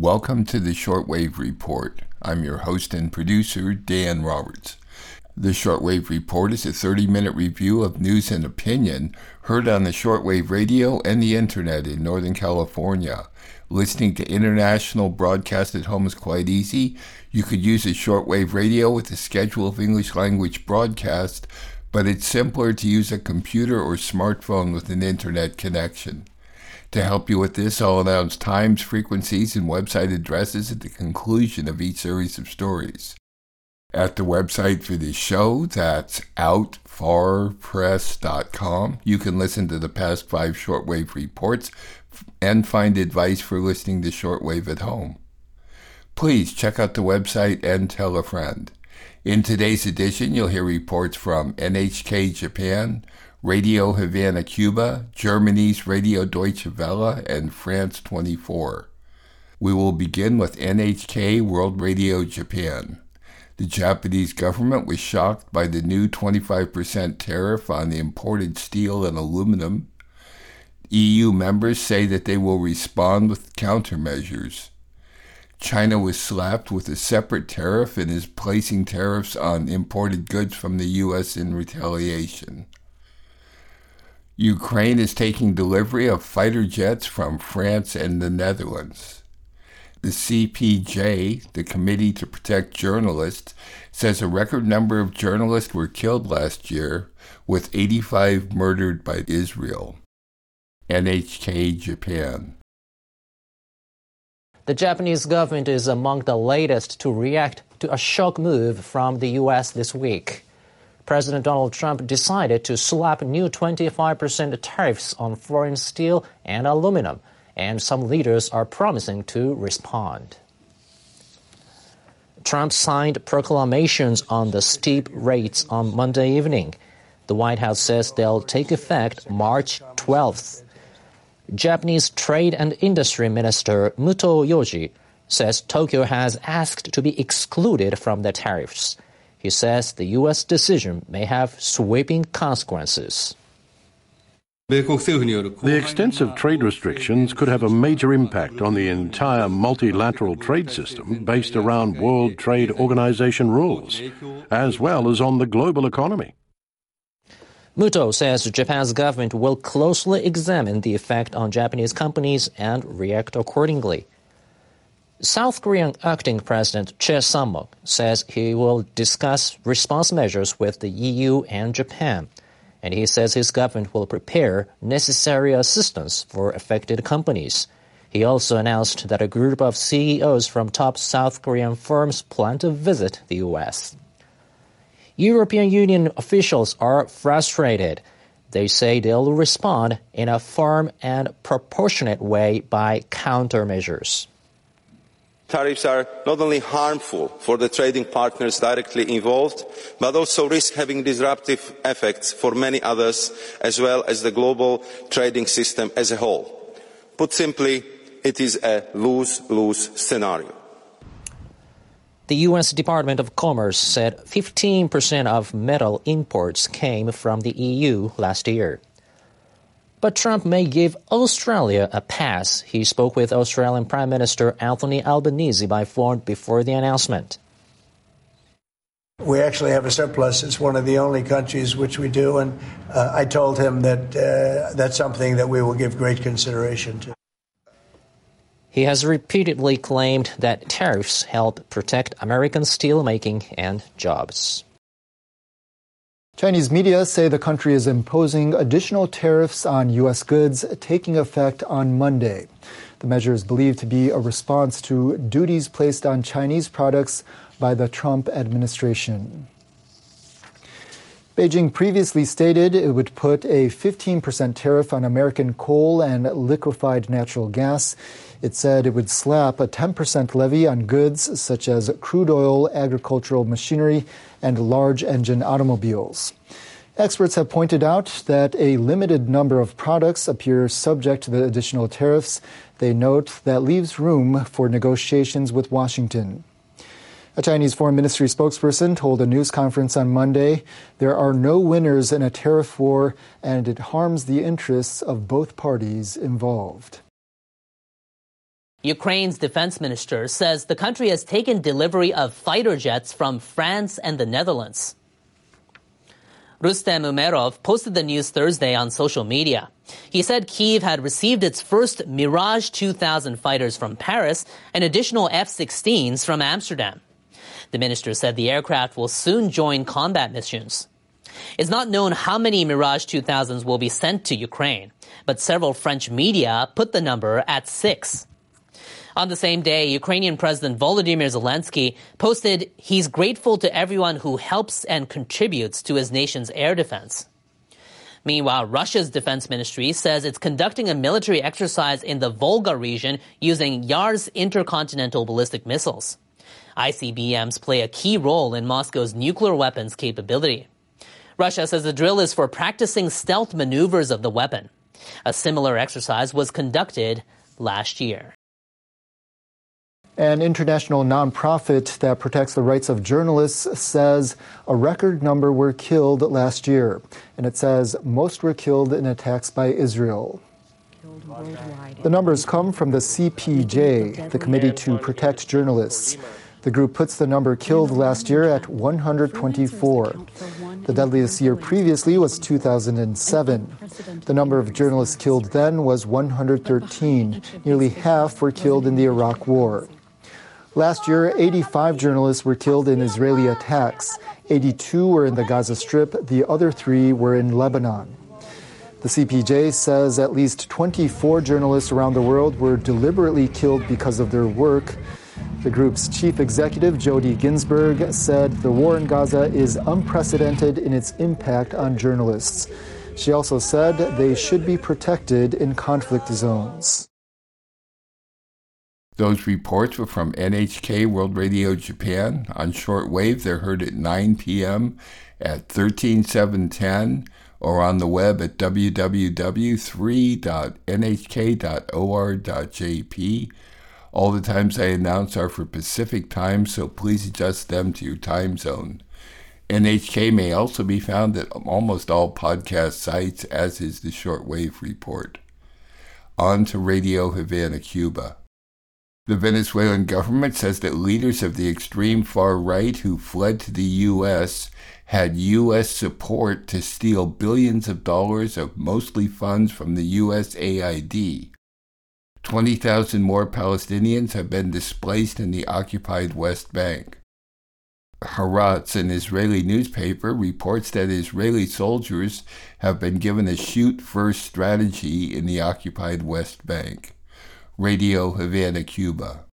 Welcome to the Shortwave Report. I'm your host and producer, Dan Roberts. The Shortwave Report is a 30-minute review of news and opinion heard on the shortwave radio and the internet in Northern California. Listening to international broadcast at home is quite easy. You could use a shortwave radio with a schedule of English language broadcast, but it's simpler to use a computer or smartphone with an internet connection. To help you with this, I'll announce times, frequencies, and website addresses at the conclusion of each series of stories. At the website for this show, that's outfarpress.com, you can listen to the past 5 shortwave reports and find advice for listening to shortwave at home. Please check out the website and tell a friend. In today's edition, you'll hear reports from NHK Japan, Radio Havana, Cuba, Germany's Radio Deutsche Welle, and France 24. We will begin with NHK World Radio Japan. The Japanese government was shocked by the new 25% tariff on imported steel and aluminum. EU members say that they will respond with countermeasures. China was slapped with a separate tariff and is placing tariffs on imported goods from the U.S. in retaliation. Ukraine is taking delivery of fighter jets from France and the Netherlands. The CPJ, the Committee to Protect Journalists, says a record number of journalists were killed last year, with 85 murdered by Israel. NHK Japan. The Japanese government is among the latest to react to a shock move from the U.S. this week. President Donald Trump decided to slap new 25% tariffs on foreign steel and aluminum, and some leaders are promising to respond. Trump signed proclamations on the steep rates on Monday evening. The White House says they'll take effect March 12th. Japanese Trade and Industry Minister Muto Yoji says Tokyo has asked to be excluded from the tariffs. He says the U.S. decision may have sweeping consequences. The extensive trade restrictions could have a major impact on the entire multilateral trade system based around World Trade Organization rules, as well as on the global economy. Muto says Japan's government will closely examine the effect on Japanese companies and react accordingly. South Korean acting President Choi Sang-mok says he will discuss response measures with the EU and Japan, and he says his government will prepare necessary assistance for affected companies. He also announced that a group of CEOs from top South Korean firms plan to visit the U.S. European Union officials are frustrated. They say they'll respond in a firm and proportionate way by countermeasures. Tariffs are not only harmful for the trading partners directly involved, but also risk having disruptive effects for many others, as well as the global trading system as a whole. Put simply, it is a lose-lose scenario. The U.S. Department of Commerce said 15% of metal imports came from the EU last year. But Trump may give Australia a pass. He spoke with Australian Prime Minister Anthony Albanese by phone before the announcement. We actually have a surplus. It's one of the only countries which we do, and I told him that that's something that we will give great consideration to. He has repeatedly claimed that tariffs help protect American steelmaking and jobs. Chinese media say the country is imposing additional tariffs on U.S. goods taking effect on Monday. The measure is believed to be a response to duties placed on Chinese products by the Trump administration. Beijing previously stated it would put a 15% tariff on American coal and liquefied natural gas. It said it would slap a 10% levy on goods such as crude oil, agricultural machinery, and large engine automobiles. Experts have pointed out that a limited number of products appear subject to the additional tariffs. They note that leaves room for negotiations with Washington. A Chinese Foreign Ministry spokesperson told a news conference on Monday there are no winners in a tariff war and it harms the interests of both parties involved. Ukraine's defense minister says the country has taken delivery of fighter jets from France and the Netherlands. Rustem Umerov posted the news Thursday on social media. He said Kyiv had received its first Mirage 2000 fighters from Paris and additional F-16s from Amsterdam. The minister said the aircraft will soon join combat missions. It's not known how many Mirage 2000s will be sent to Ukraine, but several French media put the number at 6. On the same day, Ukrainian President Volodymyr Zelensky posted he's grateful to everyone who helps and contributes to his nation's air defense. Meanwhile, Russia's defense ministry says it's conducting a military exercise in the Volga region using Yars intercontinental ballistic missiles. ICBMs play a key role in Moscow's nuclear weapons capability. Russia says the drill is for practicing stealth maneuvers of the weapon. A similar exercise was conducted last year. An international nonprofit that protects the rights of journalists says a record number were killed last year. And it says most were killed in attacks by Israel. The numbers come from the CPJ, the Committee to Protect Journalists. The group puts the number killed last year at 124. The deadliest year previously was 2007. The number of journalists killed then was 113. Nearly half were killed in the Iraq War. Last year, 85 journalists were killed in Israeli attacks. 82 were in the Gaza Strip. The other 3 were in Lebanon. The CPJ says at least 24 journalists around the world were deliberately killed because of their work. The group's chief executive, Jody Ginsburg, said the war in Gaza is unprecedented in its impact on journalists. She also said they should be protected in conflict zones. Those reports were from NHK World Radio Japan. On shortwave, they're heard at 9 p.m. at 13710 or on the web at www.3.nhk.or.jp. All the times I announce are for Pacific time, so please adjust them to your time zone. NHK may also be found at almost all podcast sites, as is the shortwave report. On to Radio Havana, Cuba. The Venezuelan government says that leaders of the extreme far right who fled to the U.S. had U.S. support to steal billions of dollars of mostly funds from the USAID. 20,000 more Palestinians have been displaced in the occupied West Bank. Haaretz, an Israeli newspaper, reports that Israeli soldiers have been given a shoot-first strategy in the occupied West Bank. Radio Havana, Cuba.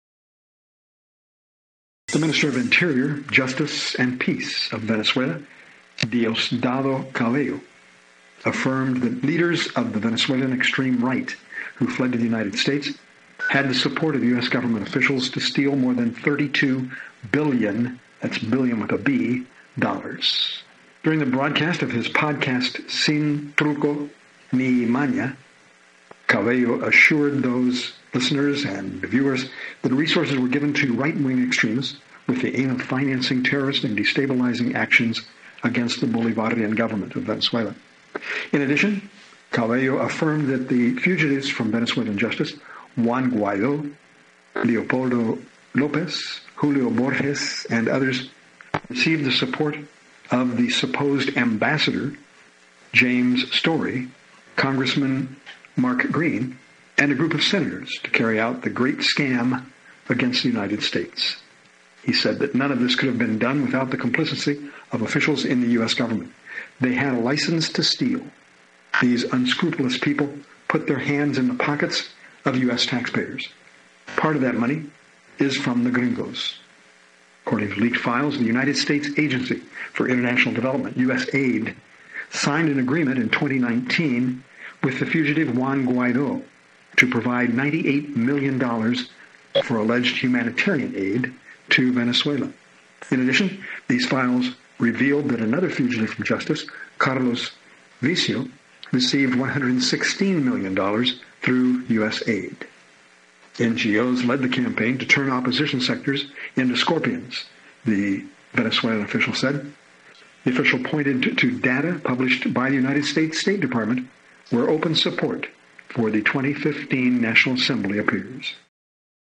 The Minister of Interior, Justice, and Peace of Venezuela, Diosdado Cabello, affirmed that leaders of the Venezuelan extreme right who fled to the United States had the support of U.S. government officials to steal more than $32 billion, that's billion with a B, dollars. During the broadcast of his podcast, Sin Truco Ni Maña, Cabello assured those listeners and viewers that resources were given to right-wing extremists with the aim of financing terrorist and destabilizing actions against the Bolivarian government of Venezuela. In addition, Cabello affirmed that the fugitives from Venezuelan justice, Juan Guaido, Leopoldo Lopez, Julio Borges, and others, received the support of the supposed ambassador, James Story, Congressman Mark Green, and a group of senators to carry out the great scam against the United States. He said that none of this could have been done without the complicity of officials in the U.S. government. They had a license to steal. These unscrupulous people put their hands in the pockets of U.S. taxpayers. Part of that money is from the gringos. According to leaked files, the United States Agency for International Development, USAID, signed an agreement in 2019 with the fugitive Juan Guaido to provide $98 million for alleged humanitarian aid to Venezuela. In addition, these files revealed that another fugitive from justice, Carlos Vicio, received $116 million through U.S. aid. NGOs led the campaign to turn opposition sectors into scorpions, the Venezuelan official said. The official pointed to data published by the United States State Department where open support for the 2015 National Assembly appears.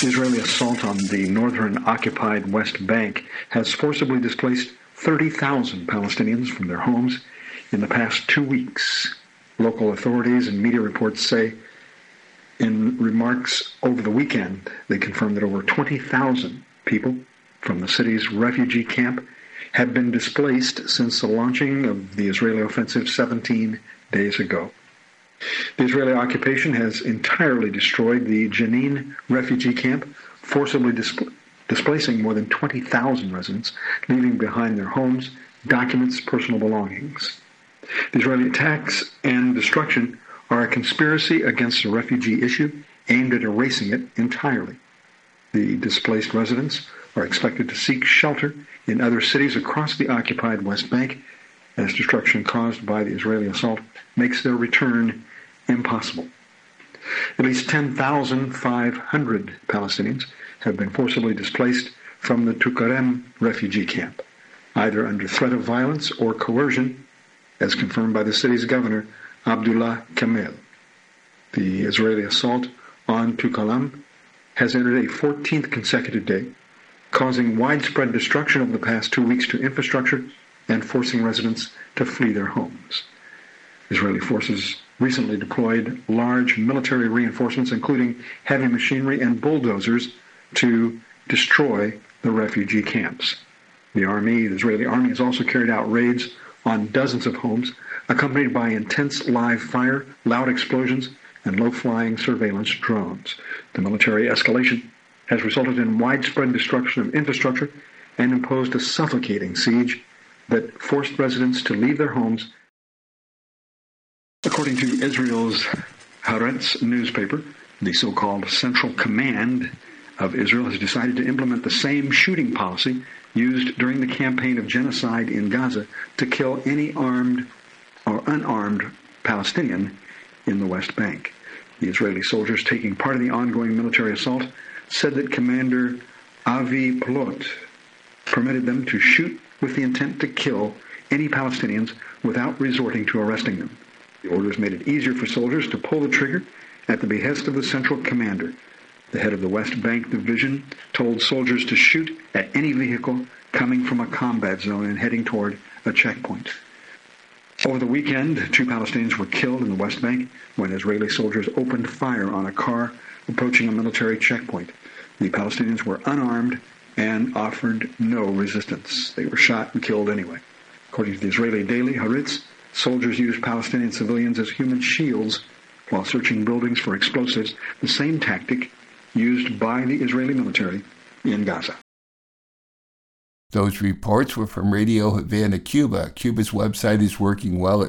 The Israeli assault on the northern occupied West Bank has forcibly displaced 30,000 Palestinians from their homes in the past 2 weeks. Local authorities and media reports say in remarks over the weekend, they confirmed that over 20,000 people from the city's refugee camp had been displaced since the launching of the Israeli offensive 17 days ago. The Israeli occupation has entirely destroyed the Jenin refugee camp, forcibly displacing more than 20,000 residents, leaving behind their homes, documents, personal belongings. The Israeli attacks and destruction are a conspiracy against the refugee issue aimed at erasing it entirely. The displaced residents are expected to seek shelter in other cities across the occupied West Bank as destruction caused by the Israeli assault makes their return impossible. At least 10,500 Palestinians have been forcibly displaced from the Tukarem refugee camp, either under threat of violence or coercion, as confirmed by the city's governor, Abdullah Kamel. The Israeli assault on Tukarem has entered a 14th consecutive day, causing widespread destruction over the past 2 weeks to infrastructure and forcing residents to flee their homes. Israeli forces recently deployed large military reinforcements, including heavy machinery and bulldozers, to destroy the refugee camps. The Israeli army has also carried out raids on dozens of homes, accompanied by intense live fire, loud explosions, and low-flying surveillance drones. The military escalation has resulted in widespread destruction of infrastructure and imposed a suffocating siege that forced residents to leave their homes. According to Israel's Haaretz newspaper, the so-called Central Command of Israel has decided to implement the same shooting policy used during the campaign of genocide in Gaza to kill any armed or unarmed Palestinian in the West Bank. The Israeli soldiers taking part in the ongoing military assault said that Commander Avi Plot permitted them to shoot with the intent to kill any Palestinians without resorting to arresting them. The orders made it easier for soldiers to pull the trigger at the behest of the Central Commander. The head of the West Bank Division told soldiers to shoot at any vehicle coming from a combat zone and heading toward a checkpoint. Over the weekend, 2 Palestinians were killed in the West Bank when Israeli soldiers opened fire on a car approaching a military checkpoint. The Palestinians were unarmed and offered no resistance. They were shot and killed anyway. According to the Israeli daily Haaretz, soldiers used Palestinian civilians as human shields while searching buildings for explosives, the same tactic used by the Israeli military in Gaza. Those reports were from Radio Havana, Cuba. Cuba's website is working well at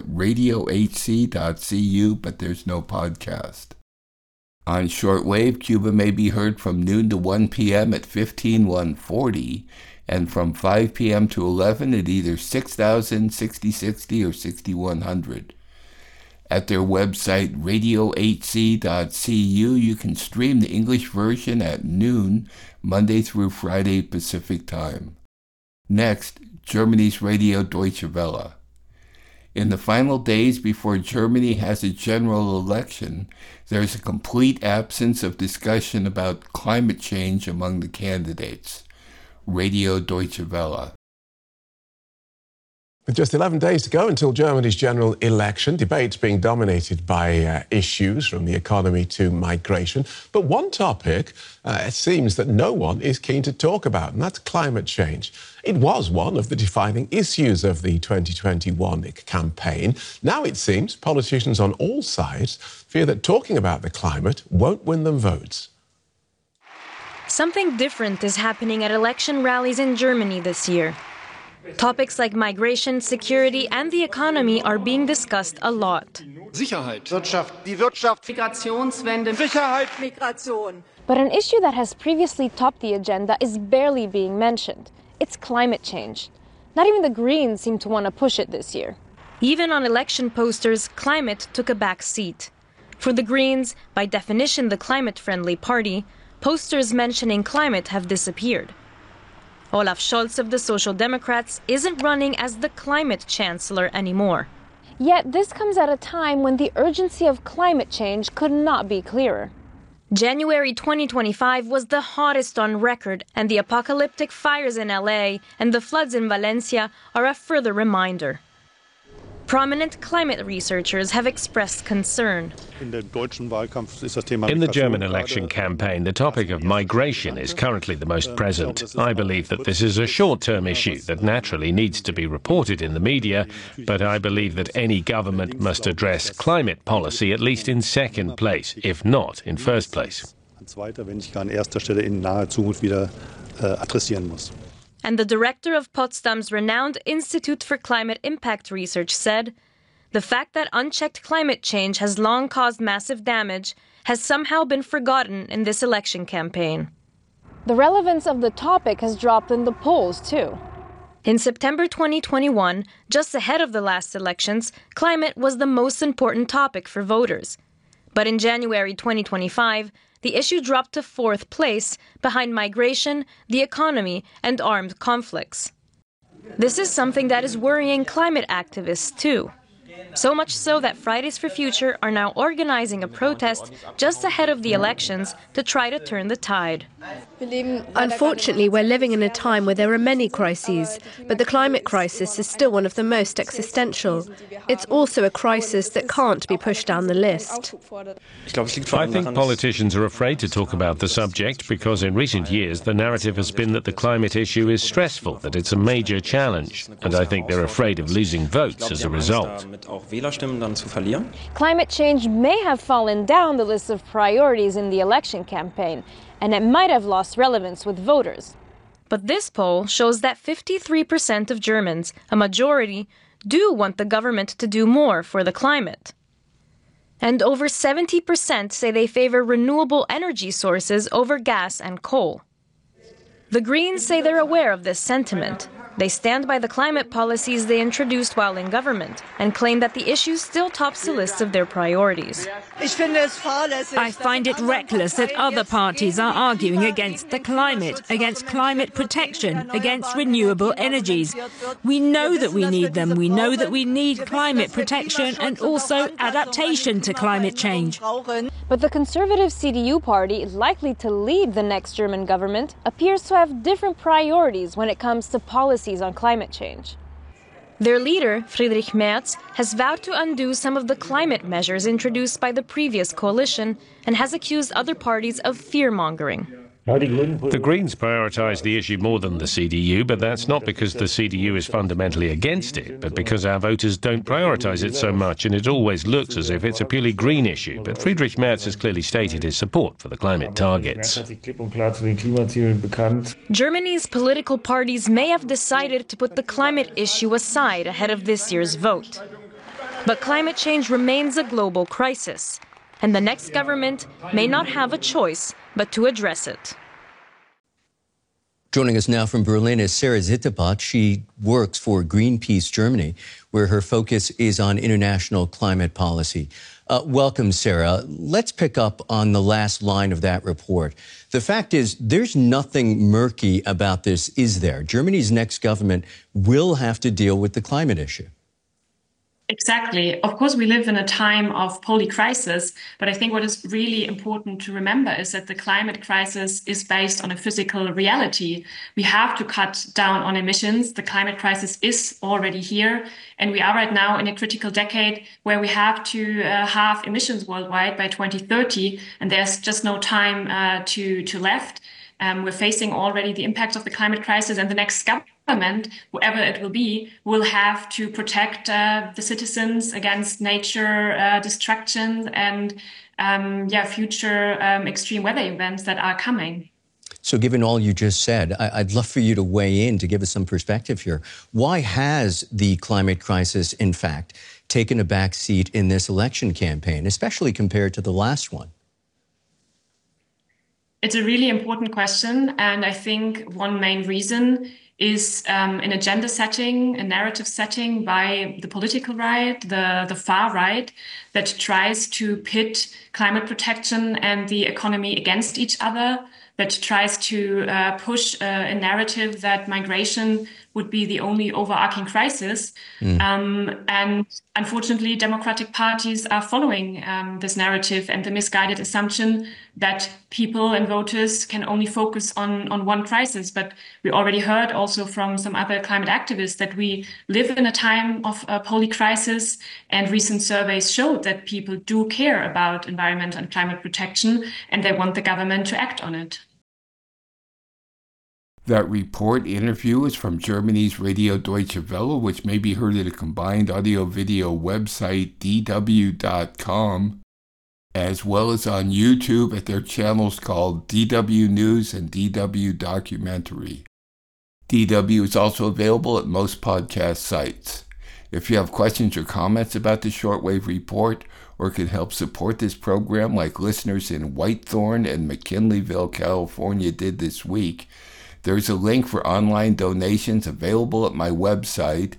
radiohc.cu, but there's no podcast. On shortwave, Cuba may be heard from noon to 1 p.m. at 15140, and from 5 p.m. to 11 at either 6000, 6060, or 6100. At their website, radiohc.cu, you can stream the English version at noon, Monday through Friday Pacific Time. Next, Germany's Radio Deutsche Welle. In the final days before Germany has a general election, there is a complete absence of discussion about climate change among the candidates. Radio Deutsche Welle. With just 11 days to go until Germany's general election, debates being dominated by issues from the economy to migration. But one topic it seems that no one is keen to talk about, and that's climate change. It was one of the defining issues of the 2021 campaign. Now it seems politicians on all sides fear that talking about the climate won't win them votes. Something different is happening at election rallies in Germany this year. Topics like migration, security, and the economy are being discussed a lot. Sicherheit, Wirtschaft, die Wirtschaft, Migrationswende, Sicherheit, Migration. But an issue that has previously topped the agenda is barely being mentioned. It's climate change. Not even the Greens seem to want to push it this year. Even on election posters, climate took a back seat. For the Greens, by definition the climate-friendly party, posters mentioning climate have disappeared. Olaf Scholz of the Social Democrats isn't running as the climate chancellor anymore. Yet this comes at a time when the urgency of climate change could not be clearer. January 2025 was the hottest on record, and the apocalyptic fires in LA and the floods in Valencia are a further reminder. Prominent climate researchers have expressed concern. In the German election campaign, the topic of migration is currently the most present. I believe that this is a short-term issue that naturally needs to be reported in the media, but I believe that any government must address climate policy at least in second place, if not in first place. And the director of Potsdam's renowned Institute for Climate Impact Research said, "The fact that unchecked climate change has long caused massive damage has somehow been forgotten in this election campaign." The relevance of the topic has dropped in the polls, too. In September 2021, just ahead of the last elections, climate was the most important topic for voters. But in January 2025, the issue dropped to fourth place behind migration, the economy, and armed conflicts. This is something that is worrying climate activists too. So much so that Fridays for Future are now organizing a protest just ahead of the elections to try to turn the tide. Unfortunately, we're living in a time where there are many crises, but the climate crisis is still one of the most existential. It's also a crisis that can't be pushed down the list. I think politicians are afraid to talk about the subject because in recent years the narrative has been that the climate issue is stressful, that it's a major challenge, and I think they're afraid of losing votes as a result. Climate change may have fallen down the list of priorities in the election campaign, and it might have lost relevance with voters. But this poll shows that 53% of Germans, a majority, do want the government to do more for the climate. And over 70% say they favor renewable energy sources over gas and coal. The Greens say they're aware of this sentiment. They stand by the climate policies they introduced while in government and claim that the issue still tops the list of their priorities. I find it reckless that other parties are arguing against the climate, against climate protection, against renewable energies. We know that we need them. We know that we need climate protection and also adaptation to climate change. But the conservative CDU party, likely to lead the next German government, appears to have different priorities when it comes to policies on climate change. Their leader, Friedrich Merz, has vowed to undo some of the climate measures introduced by the previous coalition and has accused other parties of fear-mongering. The Greens prioritise the issue more than the CDU, but that's not because the CDU is fundamentally against it, but because our voters don't prioritise it so much, and it always looks as if it's a purely green issue. But Friedrich Merz has clearly stated his support for the climate targets. Germany's political parties may have decided to put the climate issue aside ahead of this year's vote. But climate change remains a global crisis, and the next government may not have a choice but to address it. Joining us now from Berlin is Sarah Zitterbach. She works for Greenpeace Germany, where her focus is on international climate policy. Welcome, Sarah. Let's pick up on the last line of that report. The fact is, there's nothing murky about this, is there? Germany's next government will have to deal with the climate issue. Exactly. Of course, we live in a time of polycrisis, but I think what is really important to remember is that the climate crisis is based on a physical reality. We have to cut down on emissions. The climate crisis is already here, and we are right now in a critical decade where we have to halve emissions worldwide by 2030, and there's just no time to left. We're facing already the impact of the climate crisis, and the next government, whoever it will be, will have to protect the citizens against nature destruction and future extreme weather events that are coming. So given all you just said, I'd love for you to weigh in to give us some perspective here. Why has the climate crisis, in fact, taken a back seat in this election campaign, especially compared to the last one? It's a really important question, and I think one main reason is an agenda setting, a narrative setting by the political right, the far right, that tries to pit climate protection and the economy against each other, that tries to push a narrative that migration would be the only overarching crisis. And unfortunately, democratic parties are following this narrative and the misguided assumption that people and voters can only focus on one crisis. But we already heard also from some other climate activists that we live in a time of a polycrisis, and recent surveys showed that people do care about environment and climate protection, and they want the government to act on it. That report interview is from Germany's Radio Deutsche Welle, which may be heard at a combined audio-video website, dw.com, as well as on YouTube at their channels called DW News and DW Documentary. DW is also available at most podcast sites. If you have questions or comments about the Shortwave Report, or could help support this program like listeners in Whitethorn and McKinleyville, California did this week, there's a link for online donations available at my website,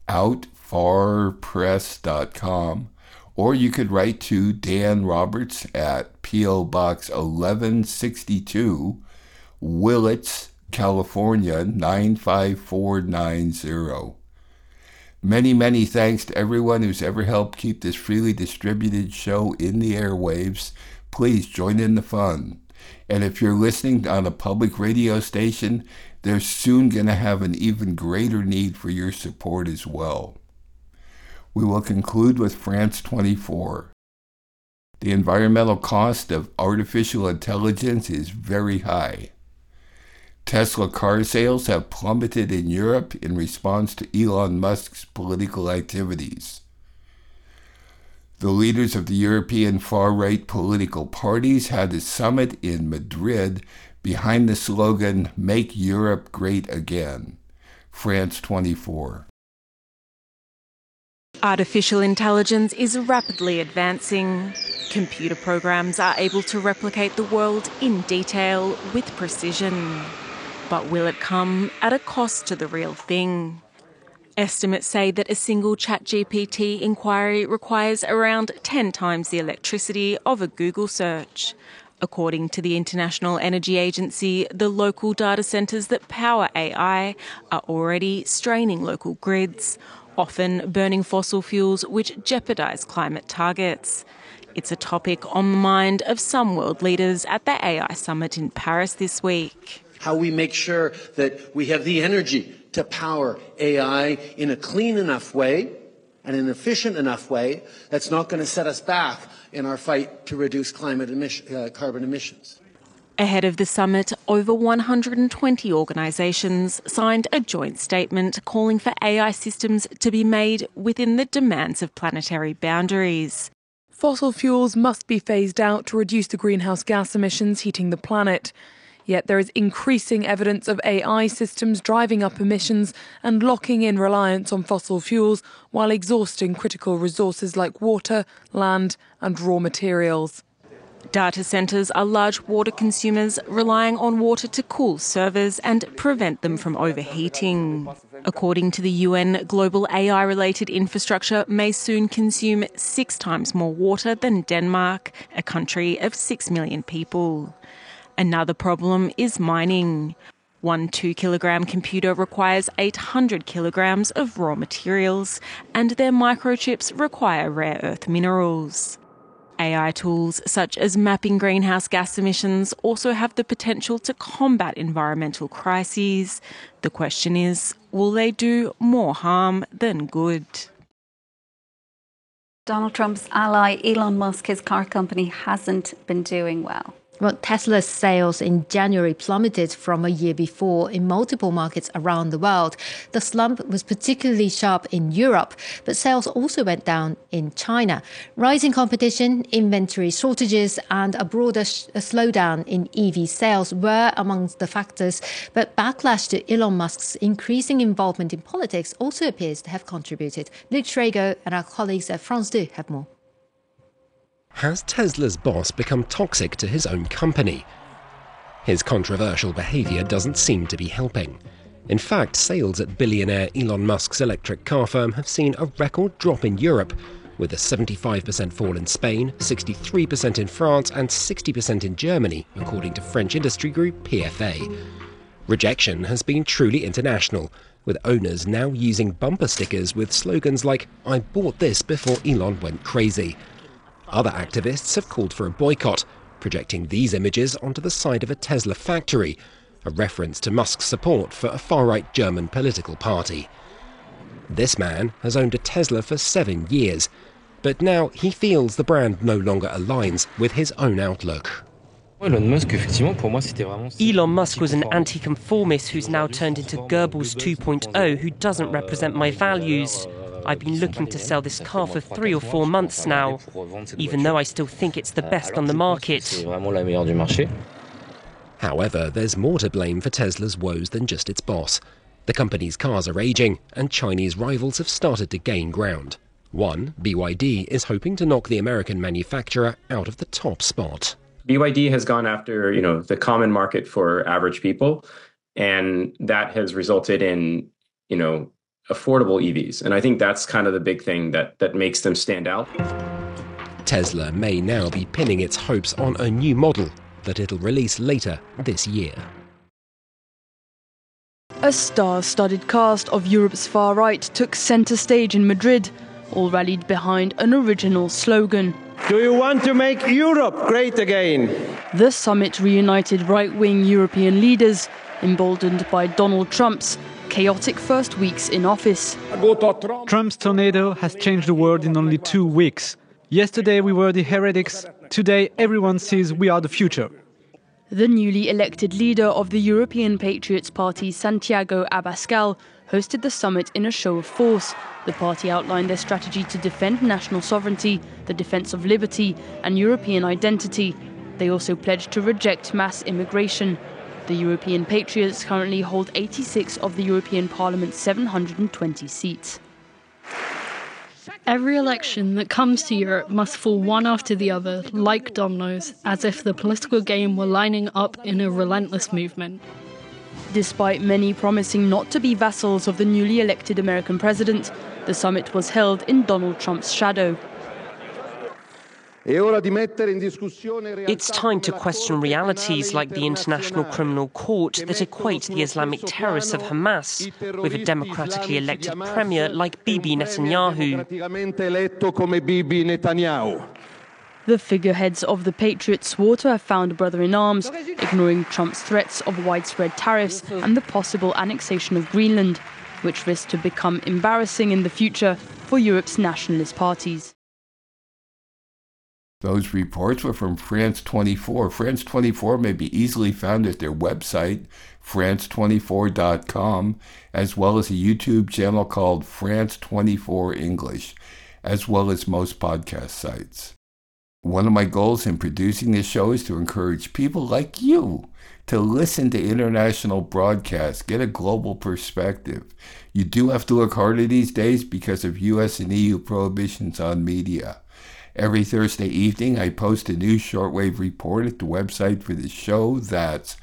outfarpress.com, or you could write to Dan Roberts at P.O. Box 1162, Willits, California 95490. Many, many thanks to everyone who's ever helped keep this freely distributed show in the airwaves. Please join in the fun. And if you're listening on a public radio station, they're soon going to have an even greater need for your support as well. We will conclude with France 24. The environmental cost of artificial intelligence is very high. Tesla car sales have plummeted in Europe in response to Elon Musk's political activities. The leaders of the European far-right political parties had a summit in Madrid behind the slogan, "Make Europe Great Again." France 24. Artificial intelligence is rapidly advancing. Computer programs are able to replicate the world in detail with precision. But will it come at a cost to the real thing? Estimates say that a single ChatGPT inquiry requires around 10 times the electricity of a Google search. According to the International Energy Agency, the local data centres that power AI are already straining local grids, often burning fossil fuels which jeopardise climate targets. It's a topic on the mind of some world leaders at the AI Summit in Paris this week. How we make sure that we have the energy to power AI in a clean enough way and an efficient enough way that's not going to set us back in our fight to reduce carbon emissions. Ahead of the summit, over 120 organisations signed a joint statement calling for AI systems to be made within the demands of planetary boundaries. Fossil fuels must be phased out to reduce the greenhouse gas emissions heating the planet. Yet there is increasing evidence of AI systems driving up emissions and locking in reliance on fossil fuels while exhausting critical resources like water, land and raw materials. Data centres are large water consumers relying on water to cool servers and prevent them from overheating. According to the UN, global AI-related infrastructure may soon consume 6 times more water than Denmark, a country of 6 million people. Another problem is mining. One 2-kilogram computer requires 800 kilograms of raw materials, and their microchips require rare earth minerals. AI tools such as mapping greenhouse gas emissions also have the potential to combat environmental crises. The question is, will they do more harm than good? Donald Trump's ally, Elon Musk, his car company, hasn't been doing well. Well, Tesla's sales in January plummeted from a year before in multiple markets around the world. The slump was particularly sharp in Europe, but sales also went down in China. Rising competition, inventory shortages, and a broader slowdown in EV sales were amongst the factors, but backlash to Elon Musk's increasing involvement in politics also appears to have contributed. Luke Schrago and our colleagues at France 2 have more. Has Tesla's boss become toxic to his own company? His controversial behaviour doesn't seem to be helping. In fact, sales at billionaire Elon Musk's electric car firm have seen a record drop in Europe, with a 75% fall in Spain, 63% in France and 60% in Germany, according to French industry group PFA. Rejection has been truly international, with owners now using bumper stickers with slogans like, "I bought this before Elon went crazy." Other activists have called for a boycott, projecting these images onto the side of a Tesla factory, a reference to Musk's support for a far-right German political party. This man has owned a Tesla for 7 years, but now he feels the brand no longer aligns with his own outlook. Elon Musk was an anti-conformist who's now turned into Goebbels 2.0, who doesn't represent my values. I've been looking to sell this car for 3 or 4 months now, even though I still think it's the best on the market. However, there's more to blame for Tesla's woes than just its boss. The company's cars are aging, and Chinese rivals have started to gain ground. One, BYD, is hoping to knock the American manufacturer out of the top spot. BYD has gone after, the common market for average people, and that has resulted in, affordable EVs. And I think that's kind of the big thing that makes them stand out. Tesla may now be pinning its hopes on a new model that it'll release later this year. A star-studded cast of Europe's far right took centre stage in Madrid, all rallied behind an original slogan. Do you want to make Europe great again? The summit reunited right-wing European leaders, emboldened by Donald Trump's chaotic first weeks in office. Trump's tornado has changed the world in only 2 weeks. Yesterday we were the heretics. Today everyone sees we are the future. The newly elected leader of the European Patriots Party, Santiago Abascal, hosted the summit in a show of force. The party outlined their strategy to defend national sovereignty, the defence of liberty and European identity. They also pledged to reject mass immigration. The European Patriots currently hold 86 of the European Parliament's 720 seats. Every election that comes to Europe must fall one after the other, like dominoes, as if the political game were lining up in a relentless movement. Despite many promising not to be vassals of the newly elected American president, the summit was held in Donald Trump's shadow. It's time to question realities like the International Criminal Court that equate the Islamic terrorists of Hamas with a democratically elected premier like Bibi Netanyahu. The figureheads of the Patriots swore to have found a brother in arms, ignoring Trump's threats of widespread tariffs and the possible annexation of Greenland, which risks to become embarrassing in the future for Europe's nationalist parties. Those reports were from France 24. France 24 may be easily found at their website, france24.com, as well as a YouTube channel called France 24 English, as well as most podcast sites. One of my goals in producing this show is to encourage people like you to listen to international broadcasts, get a global perspective. You do have to look harder these days because of US and EU prohibitions on media. Every Thursday evening, I post a new shortwave report at the website for the show. That's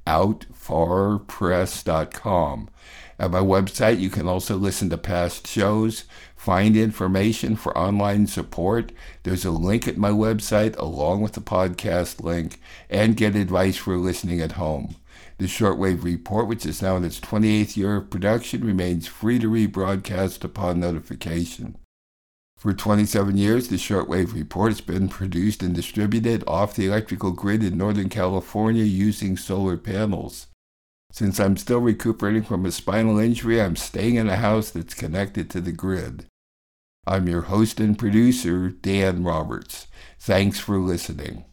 outfarpress.com. At my website, you can also listen to past shows, find information for online support. There's a link at my website along with the podcast link, and get advice for listening at home. The Shortwave Report, which is now in its 28th year of production, remains free to rebroadcast upon notification. For 27 years, the Shortwave Report has been produced and distributed off the electrical grid in Northern California using solar panels. Since I'm still recuperating from a spinal injury, I'm staying in a house that's connected to the grid. I'm your host and producer, Dan Roberts. Thanks for listening.